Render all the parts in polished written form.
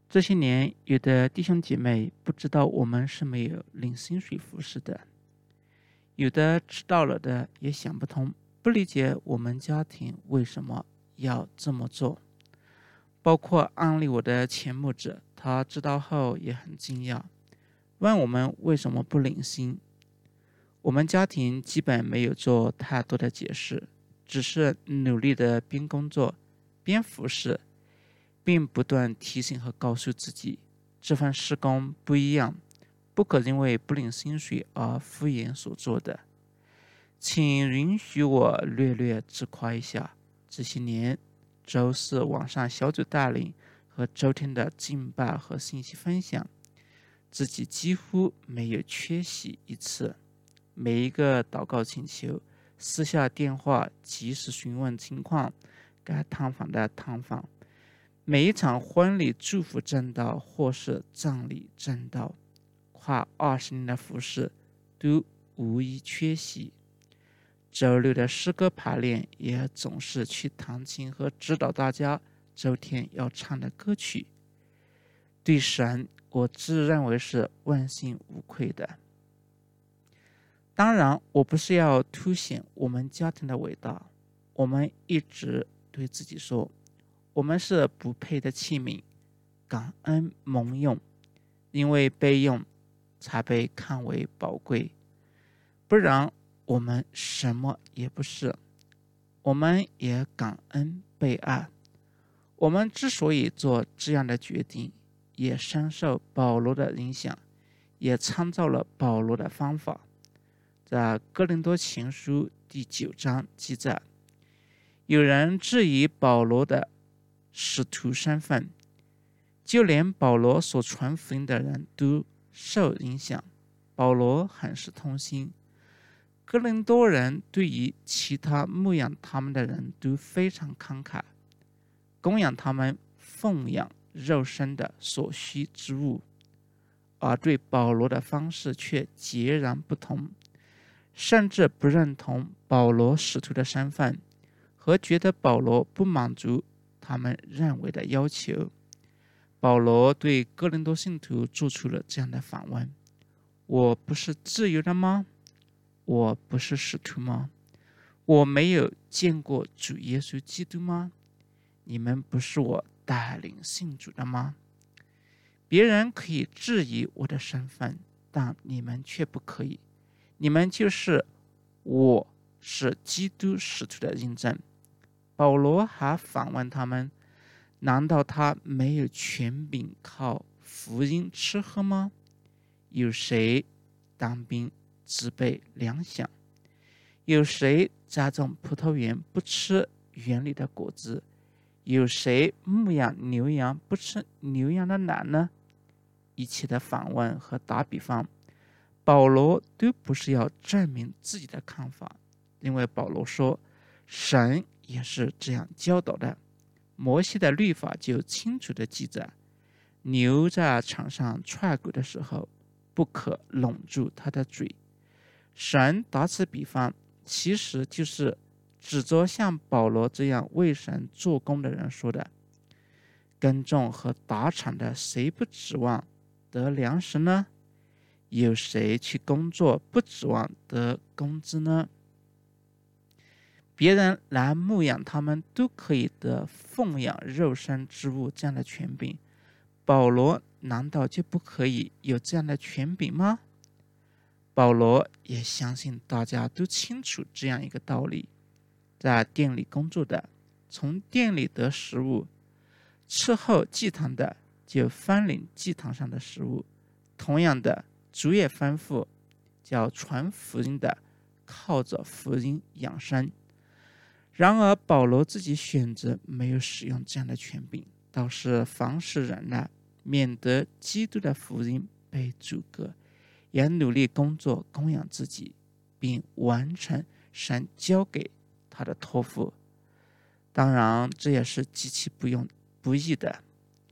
这些年，有的弟兄姐妹不知道我们是没有领薪水服侍的，有的知道了的也想不通，不理解我们家庭为什么要这么做。包括安利我的前牧者，他知道后也很惊讶，问我们为什么不领薪。我们家庭基本没有做太多的解释，只是努力的边工作边服侍，并不断提醒和告诉自己，这份施工不一样，不可因为不领薪水而敷衍所做的。请允许我略略自夸一下，这些年周四网上小组带领和周天的敬拜和信息分享，自己几乎没有缺席一次。每一个祷告请求、私下电话及时询问情况、该探访的探访，每一场婚礼祝福正道或是葬礼正道，快20年的服侍都无一缺席。周六的诗歌排练也总是去弹琴和指导大家周天要唱的歌曲。对神，我自认为是问心无愧的。当然，我不是要凸显我们家庭的伟大，我们一直对自己说，我们是不配的器皿，感恩蒙用，因为被用才被看为宝贵，不然我们什么也不是。我们也感恩被爱。我们之所以做这样的决定，也深受保罗的影响，也参照了保罗的方法。在哥林多前书第9章记载，有人质疑保罗的使徒身份，就连保罗所传福音的人都受影响。保罗很是痛心，哥林多人对于其他牧养他们的人都非常慷慨，供养他们奉养肉身的所需之物，而对保罗的方式却截然不同，甚至不认同保罗使徒的身份，和觉得保罗不满足他们认为的要求。保罗对哥林多信徒做出了这样的反问：我不是自由的吗？我不是使徒吗？我没有见过主耶稣基督吗？你们不是我带领信主的吗？别人可以质疑我的身份，但你们却不可以。你们就是我是基督使徒的印证。保罗还反问他们，难道他没有权柄靠福音吃喝吗？有谁当兵只备粮饷？有谁栽种葡萄园不吃园里的果子？有谁牧养牛羊不吃牛羊的奶呢？一切的反问和打比方，保罗都不是要证明自己的看法，因为保罗说，神也是这样教导的。摩西的律法就清楚的记载，牛在场上踹狗的时候，不可拢住它的嘴。神打此比方，其实就是指着像保罗这样为神做工的人说的，耕种和打场的谁不指望得粮食呢？有谁去工作不指望得工资呢？别人来牧养他们都可以得奉养肉身之物这样的权柄，保罗难道就不可以有这样的权柄吗？保罗也相信大家都清楚这样一个道理，在店里工作的，从店里得食物，伺候祭坛的就分领祭坛上的食物。同样的，主也吩咐叫传福音的靠着福音养生。然而保罗自己选择没有使用这样的权柄，倒是凡事忍耐，免得基督的福音被阻隔，也努力工作供养自己，并完成神交给他的托付。当然这也是极其不易的。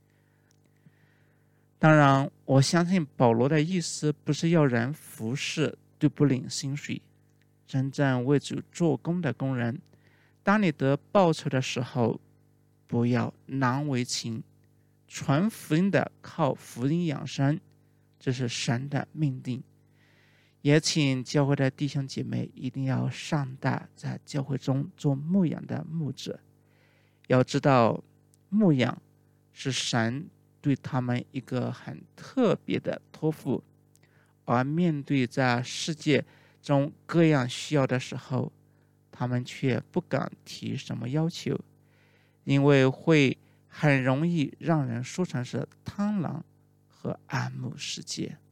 当然我相信保罗的意思不是要人服侍都不领薪水，真正为主做工的工人，当你得报酬的时候，不要难为情， 传福音的靠福音养生，这是神的命定。也请教会的弟兄姐妹一定要善待在教会中做牧养的牧者，要知道牧养是神对他们一个很特别的托付，而面对在世界中各样需要的时候，他们却不敢提什么要求，因为会很容易让人说成是贪婪和爱慕世界。